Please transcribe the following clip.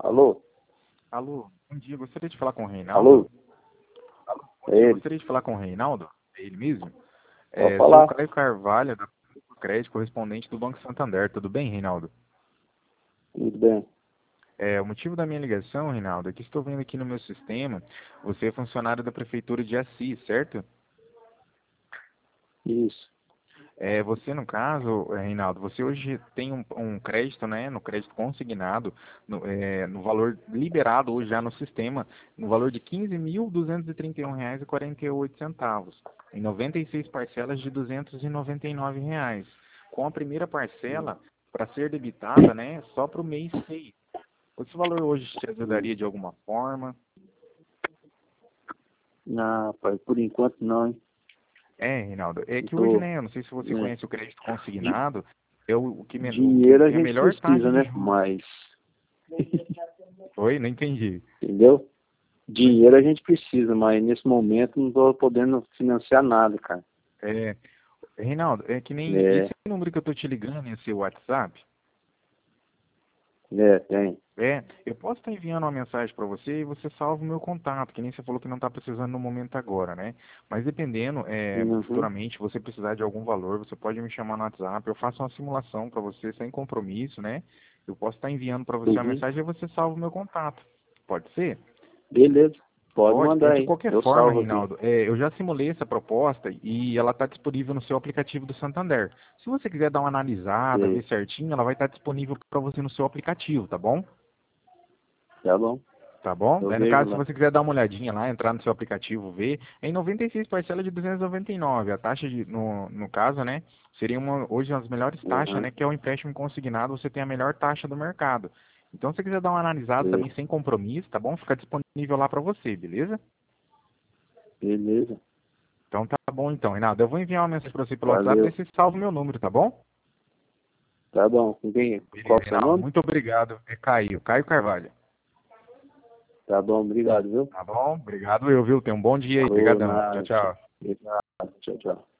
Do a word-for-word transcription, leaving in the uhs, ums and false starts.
Alô? Alô, bom dia, gostaria de falar com o Reinaldo. Alô? Alô, bom É dia, ele. gostaria de falar com o Reinaldo. É ele mesmo? Pode É, sou o falar. Caio Carvalho, da Crédito, correspondente do Banco Santander. Tudo bem, Reinaldo? Tudo bem. É, o motivo da minha ligação, Reinaldo, é que estou vendo aqui no meu sistema, você é funcionário da Prefeitura de Assis, certo? Isso. É, você, no caso, é, Reinaldo, você hoje tem um, um crédito, né, no crédito consignado, no, é, no valor liberado hoje já no sistema, no valor de quinze mil duzentos e trinta e um reais e quarenta e oito centavos, em noventa e seis parcelas de duzentos e noventa e nove reais, com a primeira parcela para ser debitada, né, só para o mês seis. Esse valor hoje te Hum. ajudaria de alguma forma? Não, pai, por enquanto não, hein? É, Reinaldo, é Eu que hoje, tô, né, eu não sei se você né, conhece o crédito di- consignado, é o, o que, men- o que dinheiro a tem a gente melhor taxa precisa, de né? juros. Mas, Oi, não entendi. entendeu? Dinheiro a gente precisa, mas nesse momento não tô podendo financiar nada, cara. É, Reinaldo, é que nem esse É, número que eu tô te ligando, esse WhatsApp, é, tem. é, eu posso estar enviando uma mensagem para você e você salva o meu contato, que nem você falou que não está precisando no momento agora, né? Mas dependendo, é, Uhum, futuramente, você precisar de algum valor, você pode me chamar no WhatsApp, eu faço uma simulação para você sem compromisso, né? Eu posso estar enviando para você uma uhum. mensagem e você salva o meu contato. Pode ser? Beleza. Pode Pode. É, mandar de aí. qualquer Eu forma, salvo aqui. Reinaldo, é, eu já simulei essa proposta e ela está disponível no seu aplicativo do Santander. Se você quiser dar uma analisada, ver Sei. certinho, ela vai estar disponível para você no seu aplicativo, tá bom? Tá bom. Tá bom? Eu Aí, no vejo caso, se lá. você quiser dar uma olhadinha lá, entrar no seu aplicativo, ver, é em noventa e seis parcelas de duzentos e noventa e nove. A taxa, de, no, no caso, né, seria uma, hoje uma das melhores taxas, Uhum. né, que é o empréstimo consignado, você tem a melhor taxa do mercado. Então, se você quiser dar uma analisada Sei. também sem compromisso, tá bom? Fica disponível lá para você, beleza? Beleza. Então tá bom então, Renato. Eu vou enviar uma mensagem para você pelo WhatsApp, daí Valeu. você salva o meu número, tá bom? Tá bom. Com quem? Qual Beleza, é o seu Reinaldo. nome? Muito obrigado. É Caio, Caio Carvalho. Tá bom, obrigado, viu? Tá bom? Obrigado eu, viu? Tenha um bom dia aí. Falou, Obrigadão. Tchau, nada. tchau. Nada. Tchau, tchau.